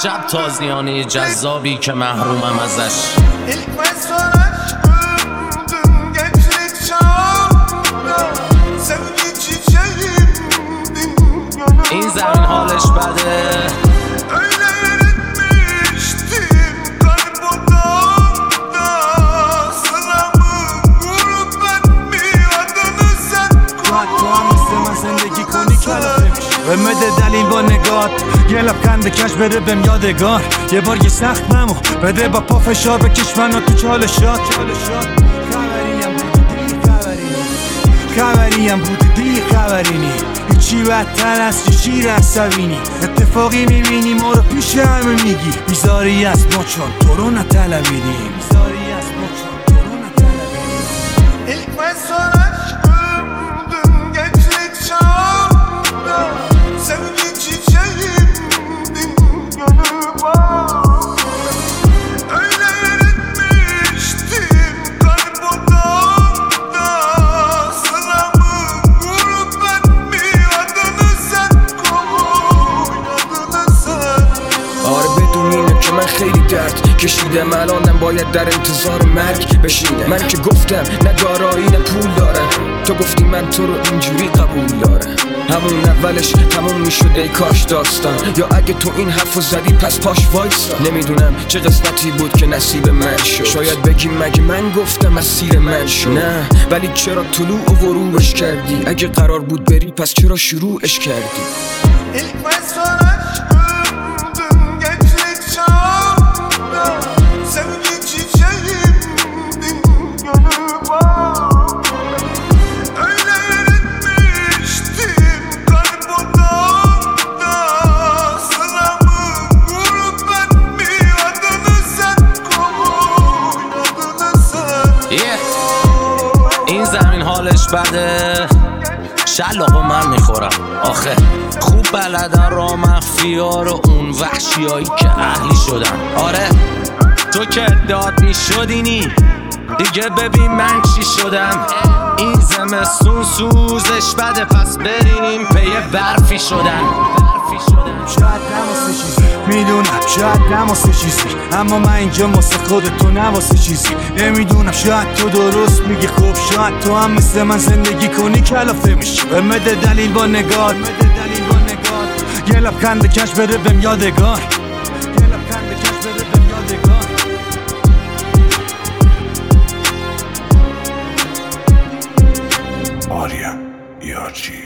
عجب تازیانه جذابی که محرومم ازش. این زمین حالش بده. بمده دلیل با نگات، یه لبخند کش بده بهم یادگار. یه بار یه سخت ممو بده با پا فشار بکش منو تو چالشات. خبریم بودی دی خبرینی، هیچی بدتر از چه شیر عصبینی. اتفاقی میبینی ما رو پیش همه میگی بیزاری از ما چون تو رو نطلبیدیم. من خیلی درد کشیدم، الانم باید در انتظار مرگ بشینم. من که گفتم نه دارایی نه پول دارم، تو گفتی من تو رو اینجوری قبول دارم. همون اولش تموم میشد ای کاش داستان، یا اگه تو این حرفو زدی پس پاش وایسا. نمیدونم چه قسمتی بود که نصیب من شد، شاید بگی مگه من گفتم مسیر من شد. نه ولی چرا طلوع و غروبش کردی؟ اگه قرار بود بری پس چرا شروعش کردی؟ این زمین حالش بده، شلاقو من میخورم آخه. خوب بلدن را مخفیا رو اون وحشیایی که اهلی شدن. آره تو که ادعات میشدینی دیگه، ببین من چی شدم. این زمستون سوزش بده پس بریم پی برفی شدن. شاید نواسه چیزی میدونم، شاید نواسه چیزی، اما من اینجا واسه خودت تو نواسه چیزی. نمیدونم شاید تو درست میگی، خوب شاید تو هم مثل من زندگی کنی کلافه میشی. بمده دلیل با نگات، یه لبخند کش بده بهم یادگار. آریا یارچی